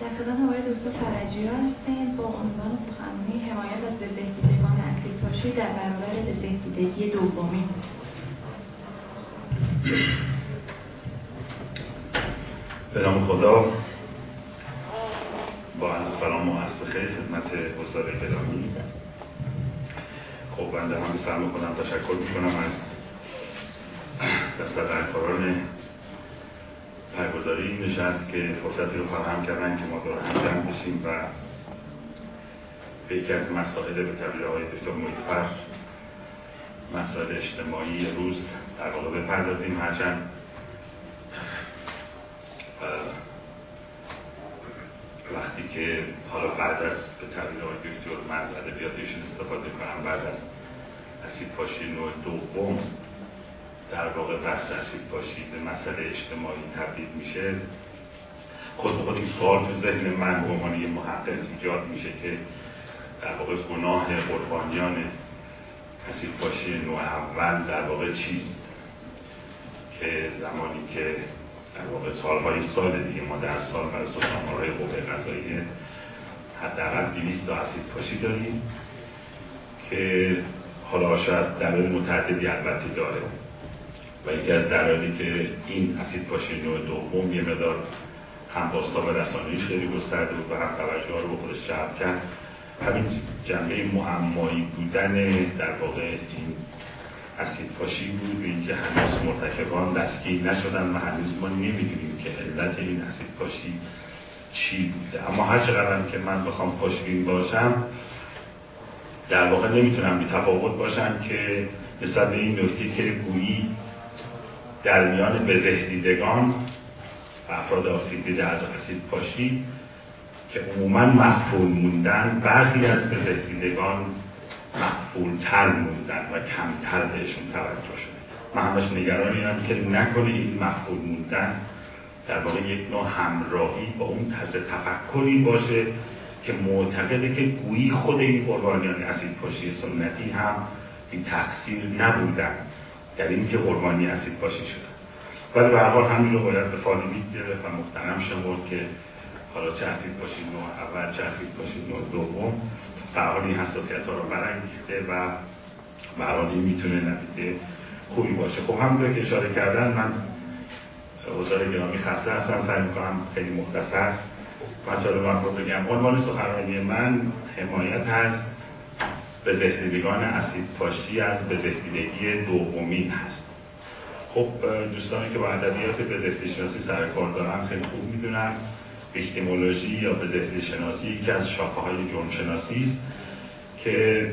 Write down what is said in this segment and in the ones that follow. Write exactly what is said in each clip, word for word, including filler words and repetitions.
در خدمت آقای دکتر فرجی‌ها هستیم با عنوان سخنرانی حمایت از بزهدیدگان اسیدپاشی در برابر بزهدیدگی دومی. به نام خدا، با عرض سلام و عصر خیر خدمت حضار گرامی. خب بنده هم سلام خودم تشکر میکنم از دستورالکاران برگزاری این نشست که فرصتی رو فراهم کردن که ما دور هم جمع بشیم و به یکی از مسائل به تعبیر آقای دکتر محیط‌فر مسائل اجتماعی روز در واقع بپردازیم. هرچند وقتی که حالا بعد از به تعبیر آقای دکتر من از ادبیاتشون استفاده کنم، بعد از اسیدپاشی نوع دوم در واقع بحث اسیدپاشی به مسئله اجتماعی تبدیل میشه، خود به خود این سوال تو ذهن من به عنوان یه محقق ایجاد میشه که در واقع گناه قربانیان اسیدپاشی نوع اول در واقع چیست، که زمانی که در واقع سالهای سال دیگه ما در سال برای سازمان‌های قوه قضاییه حداقل دویست تا اسیدپاشی داریم که حالا شاید دلایل متعددی البته داره و یکی از دلایلی که این اسیدپاشی نوع دوم یه مقدار هم بازتاب رسانه‌ایش خیلی گسترده بود و هم توجه رو به خودش جلب کرد، همین جنبه معمایی بودن در واقع این اسیدپاشی بود و اینکه هنوز مرتکبان دستگیر نشدن و هنوز ما نمیدونیم که علت این اسیدپاشی چی بوده. اما هر چقدر که من بخوام خوشبین باشم، در واقع نمیتونم بی تفاوت باشم که نسبت به این نکته که گویی در میان بزهدیدگان و افراد آسیب دیده از اسیدپاشی که عموما مغفول موندن، برخی از بزهدیدگان مغفول‌تر موندن و کمتر بهشون توجه شده. من همش نگران اینم که نکنه این مغفول موندن در واقع یک نوع همراهی با اون طرز تفکری باشه که معتقده که گویی خود این قربانیان اسیدپاشی سنتی هم بی تقصیر نبودن در این که قربانی اسیدپاشی شدن. ولی به هر حال همین رو باید به فالیمیت گرفت و مختنم شمرد که حالا چه اسیدپاشی نوع اول چه اسیدپاشی نوع دوم به هر حال این حساسیت ها رو برانگیخته و به هر حال این میتونه نتیجه خوبی باشه. خب همونطور که اشاره کردن، من حضار گرامی خسته هستم، سعی میکنم خیلی مختصر مسائل رو بگم. عنوان سخنرانی من حمایت از بزهدیدگان اسیدپاشی از بزهدیدگی دومی هست. خب دوستانی که با ادبیات بزهدی شناسی سر کار دارن خیلی خوب میدونن ویکتیمولوژی یا بزهدی شناسی یکی از شاخه‌های جرم شناسی است که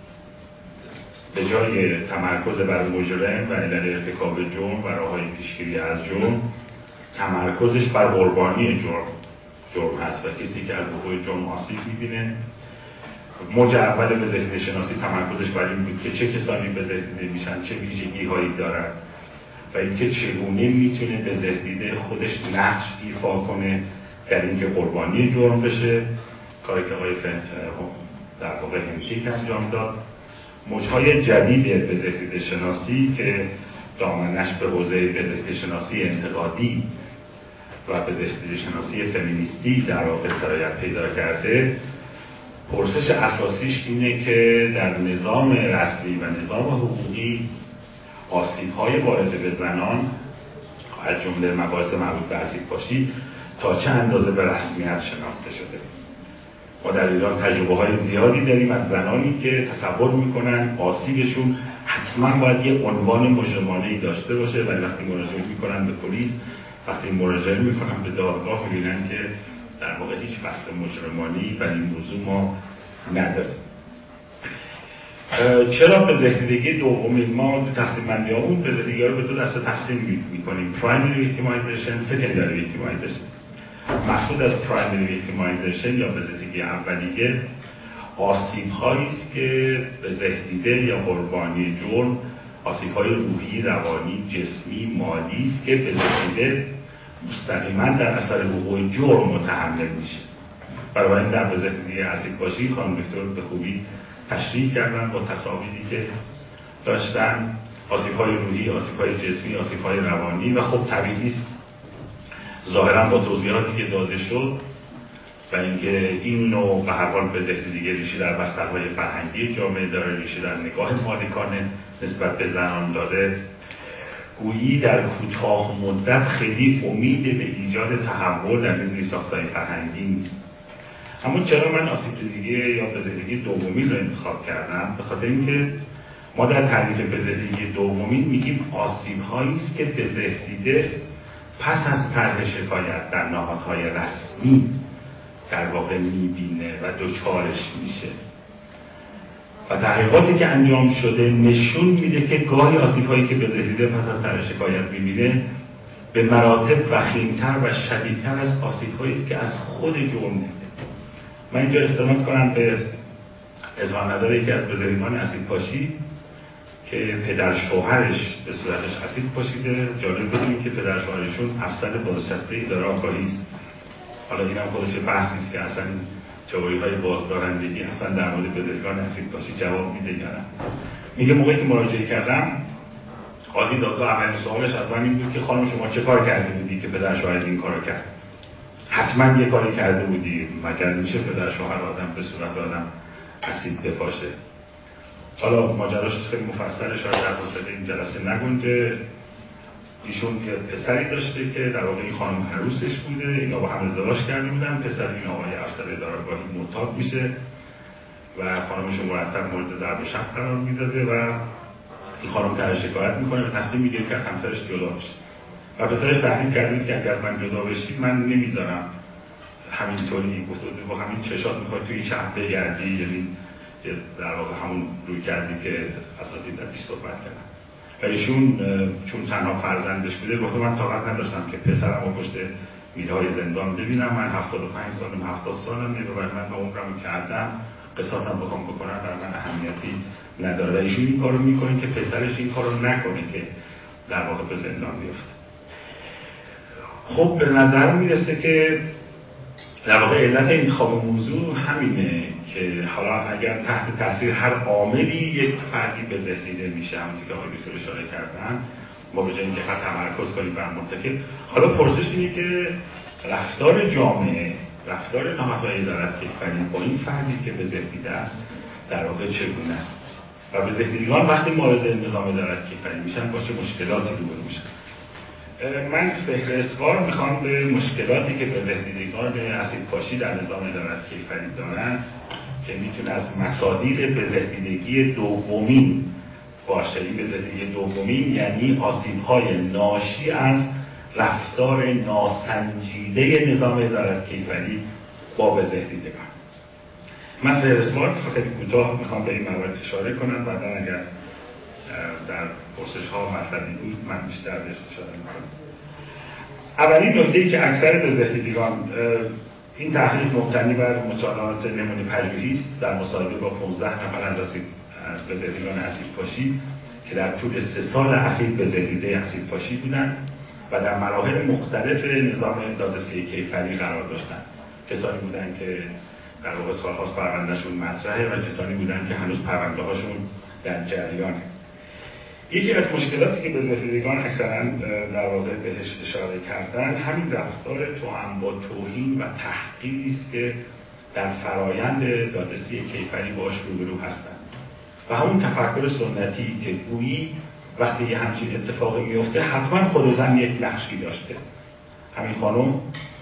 به جای تمرکز بر مجرم و علل ارتکاب جرم و راه‌های پیشگیری از جرم، تمرکزش بر قربانی جرم جرم هست و کسی که از وقوع جرم آسیب می‌بینه. موج اول بزهدی شناسی تمرکزش بر این بود که چه کسانی بزهدیده میشن، چه ویژگی‌هایی دارن و اینکه چگونه میتونه بزهدیده خودش نقش ایفا کنه در اینکه قربانی جرم بشه، کاری که آقای در واقع هنسیک انجام داد. موجهای جدید بزهدی شناسی که دامنش به حوزه بزهدی شناسی انتقادی و بزهدی شناسی فمینیستی در واقع سرایت پیدا کرده، پرسش اساسیش اینه که در نظام رسمی و نظام حقوقی آسیب‌های وارد به زنان از جمله مباحث مربوط به اسیدپاشی تا چه اندازه به رسمیت شناخته شده. ما در ایران تجربه‌های زیادی داریم از زنانی که تصور می‌کنن آسیبشون حتما باید یه عنوان مجرمانه‌ای داشته باشه و وقتی مراجعه می‌کنن به پلیس، وقتی مراجعه می‌کنن به دادگاه، می‌بینن که در واقع هیچ فصل مجرمانه‌ای برای این موضوع ما نداریم. چرا بزهدیدگی دومی؟ ما تو تقسیم بندی هامون بزهدیدگی رو به دو دسته تقسیم می‌کنیم: پرایمری ویکتیمایزیشن، سکندری ویکتیمایزیشن. مقصود از پرایمری ویکتیمایزیشن یا بزهدیدگی اولیه آسیب‌هایی است که بزهدیده یا قربانی جرم آسیب‌های روحی، روانی، جسمی، مالی است که بزهدیده مستقیما در اثر وقوع جرم متحمل میشه. بنابراین در بزهدیدگی اسیدپاشی خانم دکتر به خوبی تشریح کردن با تصاویری که داشتن آسیب‌های روحی، آسیب‌های جسمی، آسیب‌های روانی و خب طبیعی است ظاهراً با توضیحاتی که داده شد و اینکه این نوع به هر حال بزهتی دیگه ریشه در بسترهای فرهنگی جامعه داره، ریشه در نگاه مالکانه نسبت به زنان داره، گویی در کوتاه مدت خیلی امید به ایجاد تحول در زیرساخت‌های فرهنگی نیست. اما چرا من آسیب‌دیدگی یا بزهتگی دومین رو انتخاب کردم؟ به خاطر اینکه ما در تعریف بزهتگی دومین میگیم آسیب‌هایی است که بزهتیده پس از طرح شکایت در نهادهای رسمی در واقع میبینه و دچارش میشه. و تحقیقاتی که انجام شده نشون میده که گاهی آسیب‌هایی که بزهتیده پس از طرح شکایت میبینه به مراتب وخیم‌تر و شدیدتر از آسیب‌هایی است که از خود جرم دیده. من اینجا استناد کنم به اظهار نظر یکی از بزرگان اسید پاشی که پدر شوهرش به صورتش اسید پاشیده. جالب بدونید که پدر شوهرشون افسر بازنشسته اداره آگاهی است. حالا این هم خودش بحثی است که اصلا تئوری‌های بازدارندگی اصلا در مورد بزرگان اسید پاشی جواب میده یا نه. میگه موقعی که مراجعه کردم قاضی دادگاه اولین سوالش از من این بود که خانم شما چه کار کرده بودی که پدر شوهرت این کارو کرد؟ حتما یه کاری کرده بودی، مگر میشه پدر شوهر آدم به صورت آدم اسید بپاشه. حالا ماجراش خیلی مفصل اشاره در وسط این جلسه نگنجه. ایشون یه پسری داشته که در واقع این خانم عروسش بوده، اینا با هم ازدواج کرده بودن. پسر این آقای افسر اداره‌گاهی معتاد میشه و خانمش مرتب مورد ضرب و شتم قرار میداده و این خانم طرح شکایت میکنه و تصمیم میگیره که از همسرش جدا بشه. و پسرش تحقیق کرده که اگر از من جدا بشید من نمیذارم همینطوری گفته با همین چشات میخوای توی این شهر بگردی، یعنی در واقع همون روی کردی که اساتید ازش صحبت کردن. و ایشون چون تنها فرزندش بوده گفته من طاقت نداشتم که پسرم رو پشت میلهای زندان ببینم. من هفتاد و پنج سالم، هفتاد سالم میره و من به عمرم کردم قصاصم بخوام بکنم برای من اهمیتی نداره. و ایشون این کارو میکنه که پسرش این کارو نکنه که در واقع به زندان بیفته. خب به نظر میرسه که در واقع علت انتخاب موضوع همینه که حالا اگر تحت تاثیر هر عاملی یک فردی بزهتیده میشه، همونطور که آقای دکتر اشاره کردن، ما به جای اینکه فقط تمرکز کنیم بر مرتکب، حالا پرسش اینه که رفتار جامعه، رفتار نهادهای ادارت کشوری با این فردی که بزهتیده است در واقع چگونه است و بزهتیدگان وقتی مورد نظام ادارت کشوری میشن با چه مشکلاتی روبرو میشن. من فهرستوار میخوام به مشکلاتی که بزهتیدگان اسیدپاشی در نظام ادارت کیفری دارن که میتونه از مصادیق بزهتیدگی دومین باشه. این بزهتیدگی دومین یعنی آسیب‌های ناشی از رفتار ناسنجیده نظام ادارت کیفری با بزهتیدگان. من فهرستوار خیلی کوتاه میخوام به این موارد اشاره کنم، بعدا اگر در پرسش ها مطلبی بود من بیشتر بهش اشاره میکنم. اولین نکته‌ای که اکثر بزهتیدگان، این تحقیق مبتنی بر مطالعات نمونه پژوهی است در مصاحبه با پانزده نفر از بزهتیدگان اسیدپاشی که در طول سه سال اخیر بزهتیده اسیدپاشی بودند و در مراحل مختلف نظام دادرسی کیفری قرار داشتند. کسانی بودند که در واقع سال‌هاست پروندهشون مطرحه و کسانی بودند که هنوز پرونده هاشون در جریانه. یکی از مشکلاتی که بزهتیدگان اکثرا در واقع بهش اشاره کردن همین رفتار توأم با توهین و تحقیری است که در فرایند دادرسی کیفری باهاش روبرو هستند و همون تفکر سنتی که گویی وقتی یه همچین اتفاقی میفته حتما خود زن یک نقشی داشته. همین خانم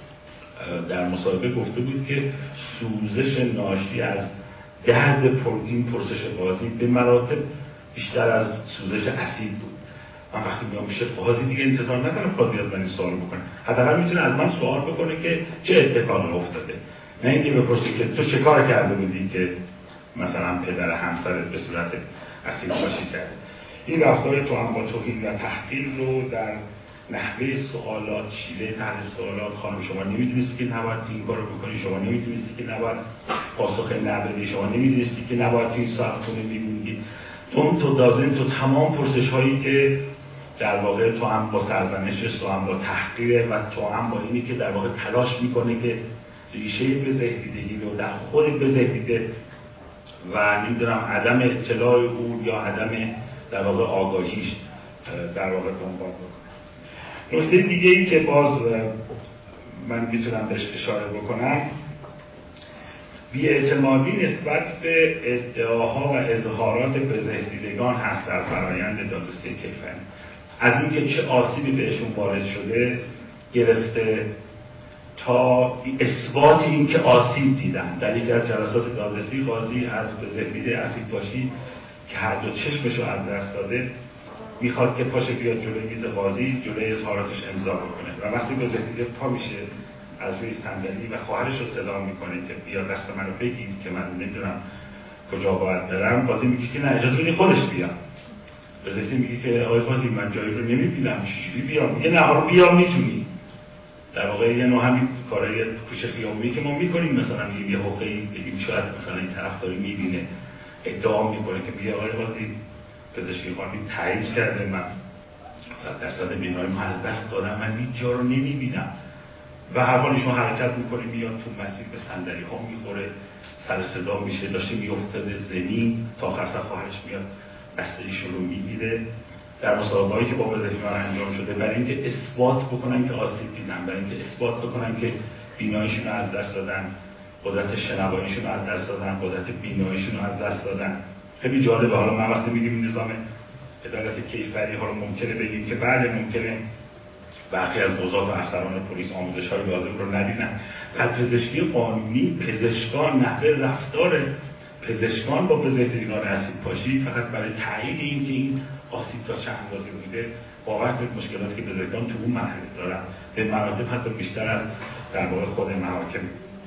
در مصاحبه گفته بود که سوزش ناشی از درد پر این پرسش قاضی به مراتب بیشتر از سوزش اسید بود. من وقتی میام میشه قاضی دیگه انتظار نداره قاضی از من این سوال بکنه، حداقل میتونه از من سوال بکنه که چه اتفاقی افتاده، نه اینکه بپرسه که تو چه کار کرده بودی که مثلا پدر همسرت به صورت اسید پاشی کرد. این رفتار توأم با توهین و تحقیر رو در نحوه سوالات، شیوه طرح سوالات، خانم شما نمیدونستی که نباید این کارو بکنی، شما نمیدونستی که نباید پاسخ نبدی، شما نمیدونستی که نباید تو این ساعت خونه میموندی، تو تو دازن تو تمام پرسش هایی که در واقع تو هم با سرزنشش، تو هم با تحقیره و تو هم با اینی که در واقع تلاش میکنه که ریشه بزهتیدگی رو در خود بزهتیده و نمیدونم عدم اطلاع او یا عدم در واقع آگاهیش در واقع دنبال بکنه. نکته دیگه ای که باز من میتونم بهش اشاره بکنم بی‌اعتمادی نسبت به ادعاها و اظهارات پزشکدیدگان هست در فرایند دادرسی کیفری، از اینکه چه آسیبی بهشون وارد شده گرفته تا اثبات این که آسیب دیدن. در یکی از جلسات دادرسی قاضی از پزشکدید اسیدپاشی که هر دو چشمشو از دست داده میخواد که پاشه بیاد جلوی میز قاضی جلوی اظهاراتش امضا بکنه و وقتی پزشکدید پا میشه از روی صندلی و خواهرش رو صدا میکنه که بیا دست منو بگیر که من نمیدونم کجا باید برم، قاضی میگه که نه اجازه بدید خودش بیاد. پزشکدید میگه که آقای قاضی من جایی رو نمیبینم چجوری بیام؟ میگه نه حالا بیا میتونی. در واقع یه نوع همین کارهای پوچ خیابونی که ما میکنیم، مثلا میگیم یه حقه‌ای بگیم شاید مثلا این طرف داره میبینه ادعا میکنه که بیا آقای قاضی پزشکی خانمی تایید کرده من صد درصد بینایی‌مو از دست دادم، من هیچ جا رو نمیبینم و هر حال ایشون حرکت میکنه میاد تو مسیر به صندلی ها میخوره، سر صدا میشه، داشته میافتاده زمین تا آخر سر خواهرش میاد دست ایشون رو میگیره. در مسابقه‌ای که با پزشکان انجام شده برای اینکه اثبات بکنن که آسیب دیدن، برای اینکه اثبات بکنن که بیناییشون رو از دست دادن، قدرت شنواییشون رو از دست دادن، قدرت بیناییشون رو از دست دادن. خیلی جالبه. حالا من وقتی میگیم نظام عدالت کیفری، حالا ممکنه بگیم که بعد ممکنه برخی از قضات و افسران پلیس آموزش‌های لازم رو ندیدن. در پزشکی قانونی پزشکان نحوه رفتار پزشکان با پزشکدیدگان اسیدپاشی فقط برای تایید اینکه این آسیب تا چه اندازه بوده واقعا به مشکلاتی که پزشکان تو اون مرحله دارن به مراتب حتی بیشتر از در واقع خود محاکم.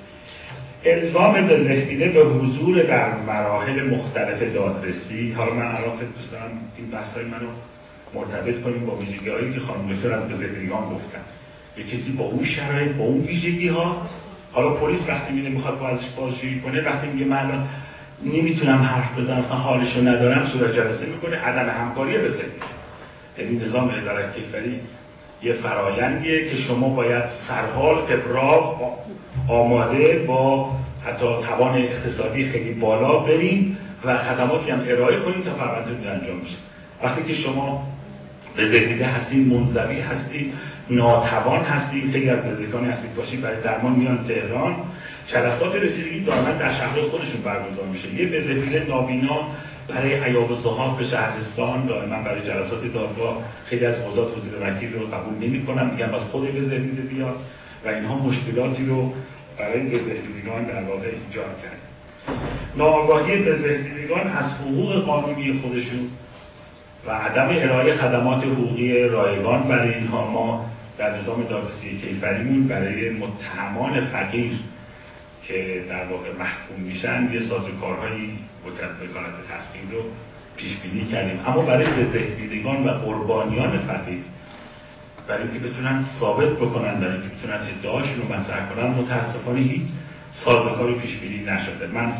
الزام پزشکدیده به حضور در مراحل مختلف دادرسی. حالا من الان دوست دارم این بحث‌های منو مرتبط کنیم با ویژگی‌هایی که خانم دکتر از پزشکدیدگان گفتن. یه کسی با اون شرایط با اون ویژگی‌ها، حالا پلیس وقتی میره میخواد بازش بازجویی کنه، وقتی میگه من نمیتونم حرف بزنم اصلا حالشو ندارم، صورت جلسه میکنه، عدم همکاری پزشکی. یعنی نظام عدالت کیفری یه فرآیندیه که شما باید سرحال، ابراق، آماده با حتی توان اقتصادی خیلی بالا بریم و خدماتی هم ارائه کنیم تا پرونده‌تون انجام بشه. وقتی که شما پزشکدیده هستین، منزوی هستین، ناتوان هستین، خیلی از پزشکان اسیدپاشی برای درمان میان تهران، جلسات رسیدگی دائما در شهر خودشون برگزار میشه. یه پزشکدید نابینا برای عیاب الضحاک به شهرستان دائما برای جلسات دادگاه خیلی از قضات حضور وکیل رو قبول نمی‌کنن، میگن باید خود پزشکدید بیاد و اینها مشکلاتی رو برای پزشکدیدگان در واقع ایجاد کرد. ناآگاهی پزشکدیدگان از حقوق قانونی خودشون و عدم ارائه خدمات حقوقی رایگان برای اینها. ما در نظام دادرسی کیفریمون برای متهمان فقیر که در واقع محکوم میشن یه سازوکارهایی وکالت تصمیم رو پیش بینی کردیم، اما برای پزشکدیدگان و قربانیان فقیر برای اینکه بتونن ثابت بکنن، برای اینکه بتونن ادعاشون رو مطرح کنن، متاسفانه هیچ سازوکاری پیش بینی نشده. من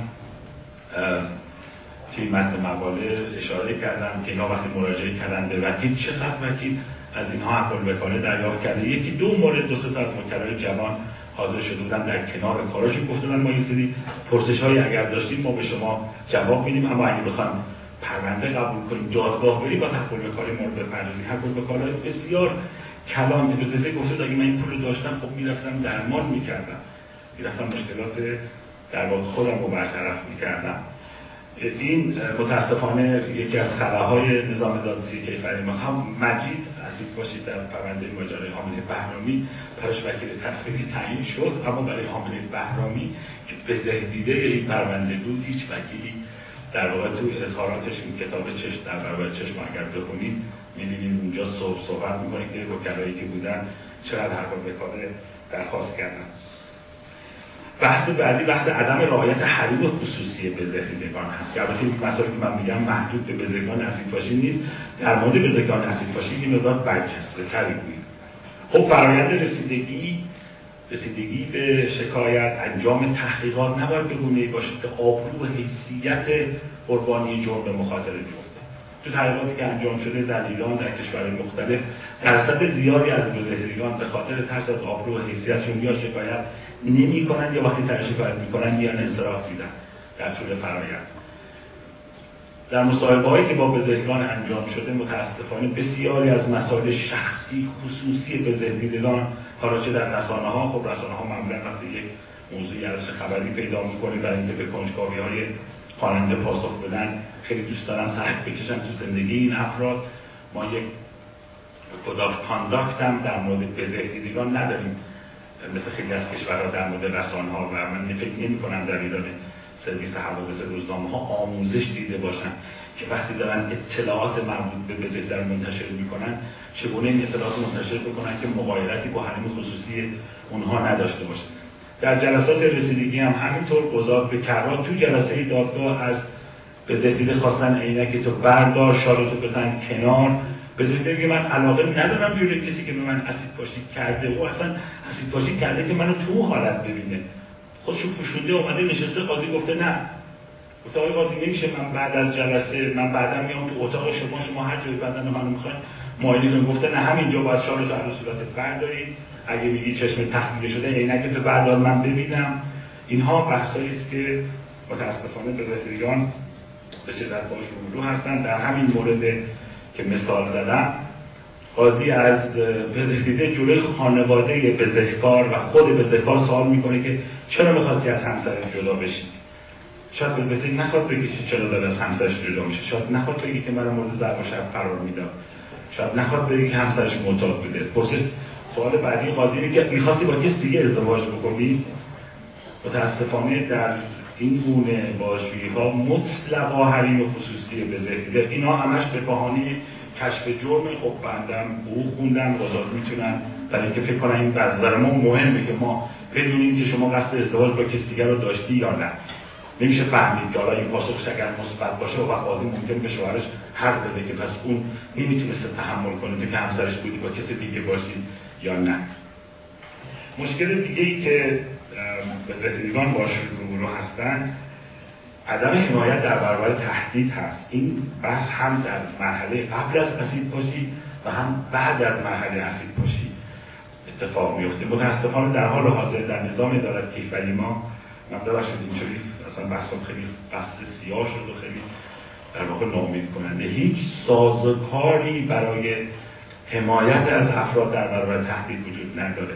توی متن مقاله اشاره کردم که اینا وقتی مراجعه کردن به وکیل، چقدر وکیل از اینها حق الوکاله دریافت کرده. یکی دو مورد دو سه تا از وکلای جوان حاضر شده بودن در کنار کاراشون گفتن ما این سری پرسش‌های اگر داشتیم ما به شما جواب میدیم، اما اگه بخوام پرونده قبول کنیم دادگاه بریم با حق الوکاله مورد بپردازیم. حق الوکاله بسیار کلان که به ذهن گفته اگه من این پول داشتم خب میرفتم درمان میکردم، میرفتم مشکلات در واقع خودم رو برطرف میکردم. این متاسفانه یکی از خلاهای نظام دادرسی کیفری ماست. هم مجید اسیدپاشی در پرونده ماجرای حامله بهرامی پرش وکیل تفریحی تعیین شد، اما برای حامله بهرامی که پزشکدیده این پرونده بود هیچ وکیلی در واقع تو اظهاراتش این کتاب چشم در برابر چشم اگر بخونید می‌بینید اونجا صحبت صحبت می‌کنه که وکلایی که بودن چقدر حق الوکاله درخواست کردن. بحث بعدی بحث عدم رعایت حریم خصوصی پزشکدیدگان هست که البته این مسائلی که من میگم محدود به پزشکان اسیدپاشی نیست، در مورد پزشکان اسیدپاشی این مقدار برجسته‌تری بود. خب فرآیند رسیدگی رسیدگی به شکایت، انجام تحقیقات نباید به گونه‌ای باشه که آبرو و حیثیت قربانی جرم به مخاطره بیفته. تو تحقیقاتی که انجام شده در ایران در کشورهای مختلف درصد زیادی از پزشکدیدگان به خاطر ترس از آبرو و حیثیتشون یا شکایت نمی‌کنن یا وقتی تر شکایت می‌کنن یا انصراف میدن در طول فرآیند. در مصاحبه‌هایی که با پزشکان انجام شده متأسفانه بسیاری از مسائل شخصی خصوصی پزشکدیدگان حالا چه در رسانه‌ها، خب رسانه‌ها معمولاً وقتی یک موضوع خیلی ارزش خبری پیدا میکنه برای اینکه به کنجکاوی‌های خواننده پاسخ بدن. خیلی دوست دارن سرک بکشن تو زندگی این افراد. ما یک کد آف کانداکت هم در مورد بزهدیدگان نداریم مثل خیلی از کشورها در مورد رسانه‌ها، و من فکر نمی‌کنم در ایران سرویس حوادث روزنامه‌ها آموزش دیده باشن که وقتی دارن اطلاعات مربوط به بزهدی رو منتشر می‌کنن چگونه این اطلاعات منتشر بکنن که مغایرتی با حریم خصوصی اونها نداشته باشه. در جلسات رسیدگی هم همینطور قضات به کرات تو جلسه دادگاه از بزهدیده خواستن عینک تو بردار، شالتو بزن کنار. بزهدیده میگه من علاقه ندارم جوری کسی که به من اسید پاشی کرده، او اصلا اسید پاشی کرده که منو تو حالت ببینه، خودشو پوشونده اومده نشسته. قاضی گفته نه، گفته آقای قاضی نمیشه، من بعد از جلسه من بعدم میام تو اتاق شما، شما هر جایی بدن منو میخواین معاینه کنید. گفته نه، همینجا باید شالتو از صورتت بردارید، اگه میگی چشم تخلیه شده عینک تو بردار من ببینم. اینها بحثایی است که متاسفانه بزهدیدگان به شدت باش روبرو هستند. در همین مورد که مثال زدم، قاضی از بزهدیده جلوی خانواده بزهکار و خود بزهکار سوال میکنه که چرا میخواستی از همسرت جدا بشی؟ شاید بزهدیده نخواد بگه چرا داره از همسرش جدا میشه، شاید نخواد بگه که منو مورد ضرب و شتم قرار میداد، شاید نخواد بگه که همسرش معتاد بوده. پرسش سوال بعدی قاضی اینه که میخواستی با کسی دیگه ازدواج بکنی؟ متاسفانه در این گونه بازجویی‌ها مطلقا حریم خصوصی بزهدیده، اینا همش به بهانه کشف جرم. خب بندم حقوق خوندم، قضات میتونن برای اینکه فکر کنن این نظر ما مهمه که ما بدونیم که شما قصد ازدواج با کسی دیگر رو داشتی یا نه. نمیشه فهمید که حالا این پاسخش اگر مثبت باشه و قاضی ممکن به شوهرش حق بده که پس اون نمیتونسته تحمل کنه که همسرش بودی با کسی دیگه باشی یا نه. مشکل دیگه ای که بزهدیدگان باش روبرو هستن عدم حمایت در برابر تهدید هست. این بحث هم در مرحله قبل از اسید پاشی و هم بعد از مرحله اسید پاشی اتفاق میفته. متاسفانه در حال حاضر در نظام عدالت کیفری ما، من ببخشید اینجوری اصلا بحثم خیلی بحث سیاه شد و خیلی در واقع ناامید کننده، هیچ سازوکاری برای حمایت از افراد در برابر تهدید وجود نداره.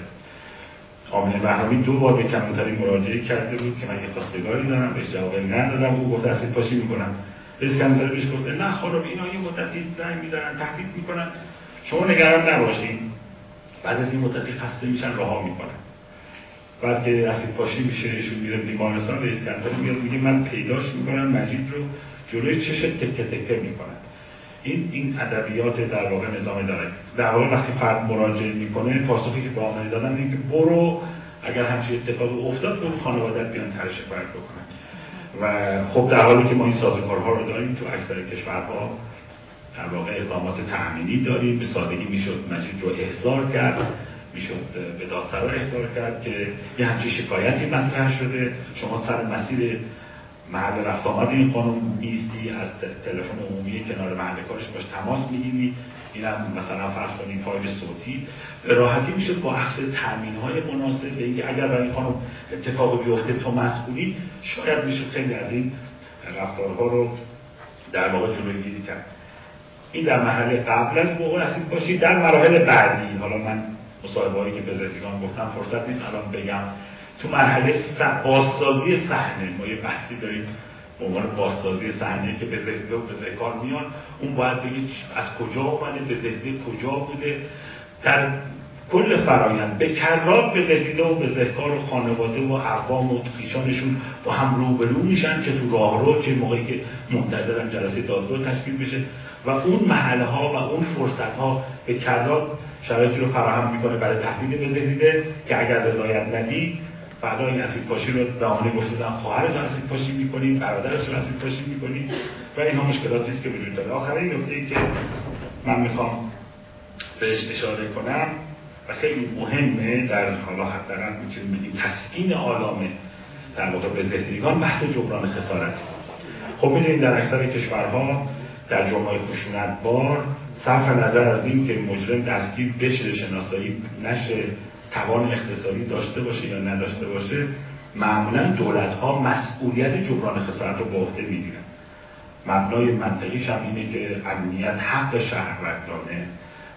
آمین بهرامی دو بار به کلانتری مراجعه کرده بود که من یه خواستگاری دارم، بهش جواب ندادم. او گفته اسید پاشی میکنم. رئیس کلانتری بهش گفته نه خانم اینا یه مدتی زنگ میزنن تهدید میکنن، شما نگران نباشین، بعد از این مدتی خسته میشن رها میکنن. بعد که اسید پاشی میشه ایشون میره بیمارستان، رئیس کلانتری میاد میگه من پیداش میکنم مجید رو جلوی چش تکه تکه میکنن. این این ادبیات در واقع نظام داره. در واقع وقتی فرد مراجعه میکنه پاسخی که به آمده دادن اینه که برو اگر همچین اتفاقی افتاد برو خانواده‌ات بیان ترش فرد بکنن. و خب در حالی که ما این سازوکارها رو داریم تو اکثر کشورها در واقع اقدامات تأمینی داریم. به سادگی میشد مجید رو احضار کرد، میشد به دادسرا احضار کرد که یه همچین شکایتی مطرح شده، شما سر مسیر محل رفت آمد این خانم میستی، از تلفن عمومی کنار محل کارش باش تماس میگیری، اینم مثلا فرض کنیم فایل صوتی، به راحتی میشه با اخذ تامین‌های مناسب به اینکه اگر برای این خانم اتفاقی بیفته تو مسئولی، شاید میشه خیلی از این رفتارها رو در واقع جلوگیری کرد. این در مرحله قبل از وقوع اسید پاشی. در مراحل بعدی، حالا من مصاحبه‌هایی که بزهدیدگان گفتم فرصت نیست الان بگم، تو مرحله بازسازی صحنه ما یه بحثی داریم به عنوان بازسازی صحنه که بزهدیده و بزهکار میان، اون باید بگید از کجا اومده، بزهدیده کجا بوده. در کل فرایند به کرات بزهدیده و بزهکار و خانواده و اقوام و خویشانشون با هم روبرو میشن، چه تو راهرو چه موقعی که منتظرن جلسه دادگاه تشکیل بشه، و اون محله ها و اون فرصت ها به کرات شرایطی رو فراهم میکنه برای تهدید بزهدیده که اگر رضایت ندی فردا این اسید پاشی رو دامنه گفتن خواهرت رو اسید پاشی میکنی، برادرش رو اسید پاشی میکنی، و اینها مشکلاتی است که وجود داره. آخرین نکته‌ای که من میخوام بهش اشاره کنم و خیلی مهمه، در حالا حداقل میتونیم بگیم تسکین آلام در واقع بزهدیدگان، بحث جبران خسارت. خب میدونید در اکثر کشورها در جرم‌های خشونتبار صرف نظر از این که مجرم دستگیر بشه، شناسایی نشه، توان اقتصادی داشته باشه یا نداشته باشه، معمولا دولت‌ها مسئولیت جبران خسارت رو به عهده میگیرن. مبنای منطقیش هم اینه که امنیت حق شهروندانه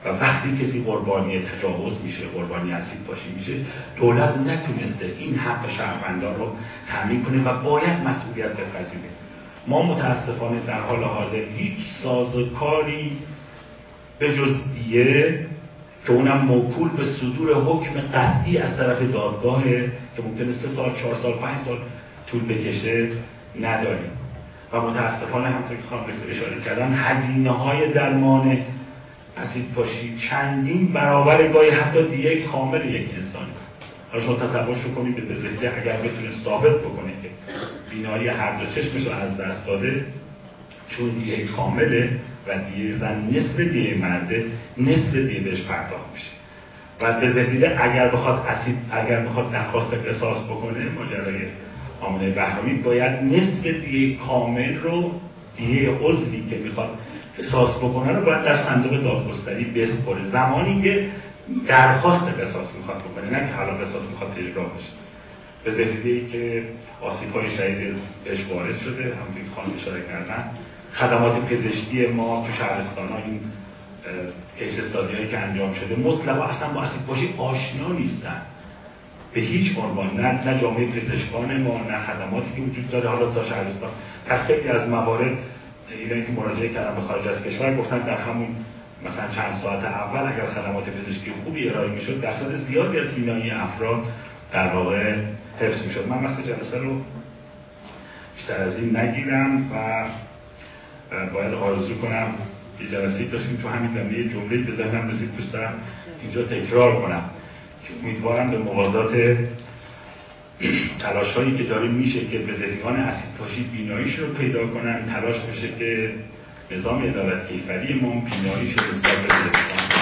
و وقتی کسی قربانی تجاوز میشه، قربانی اسید پاشی میشه، دولت نتونسته این حق شهروندان رو تامین کنه و باید مسئولیت بپذیره. ما متاسفانه در حال حاضر هیچ سازوکاری به جز دیه که اونم موکول به صدور حکم قطعی از طرف دادگاهه که ممکنه سه سال، چهار سال، پنج سال طول بکشه نداریم. و متاسفانه همونطور که خانم دکتر اشاره کردن هزینه های درمان اسید پاشی چندین برابر گاهی حتی دیه کامل یک انسانی. حالا شما تصورش کنید به پزشکی اگر بتونه ثابت بکنه که بینایی هر دو چشمش رو از دست داده چون دیه کامله و دیه زن نصف دیه مرده، نصف دیه بهش پرداخت میشه. و پزشکی اگر بخواد اسید اگر بخواد درخواست قصاص بکنه ماجرای آمنه بهرامی باید نصف دیه کامل رو، دیه عضوی که میخواد قصاص بکنه رو باید در صندوق دادگستری بسپره زمانی که درخواست قصاص میخواد بکنه، نه که حالا قصاص میخواد اجرا بشه. به ذریعه‌ای که آسیب‌های شدید بهش وارد شده، همونطور که خانم اشاره کردن، خدمات پزشکی ما تو شهرستان‌ها این کیس استادیایی که انجام شده مطلقا اصلا با اسید پاشی آشنا نیستن به هیچ عنوان، نه نه جامعه پزشکان ما، نه خدماتی که وجود داره. حالا تا شهرستان در خیلی از موارد ایرانی که مراجعه کردن به خارج از کشور گفتن در همون مثلا چند ساعت اول اگر خدمات پزشکی خوبی ارائه میشد درصد زیادی از بینایی افراد در واقع حفظ میشد. من وقت جلسه رو بیشتر از این نگیرم و باید آرزو کنم یه جلسه داشتیم تو همین زمینه یه جمله‌ای به ذهنم رسید دوست دارم اینجا تکرار کنم که امیدوارم به موازات تلاش‌هایی که داره میشه که بزرگان اسید پاشی بیناییش رو پیدا کنن، تلاش بشه که نظام عدالت کیفری ما بیناییش رو نسبت به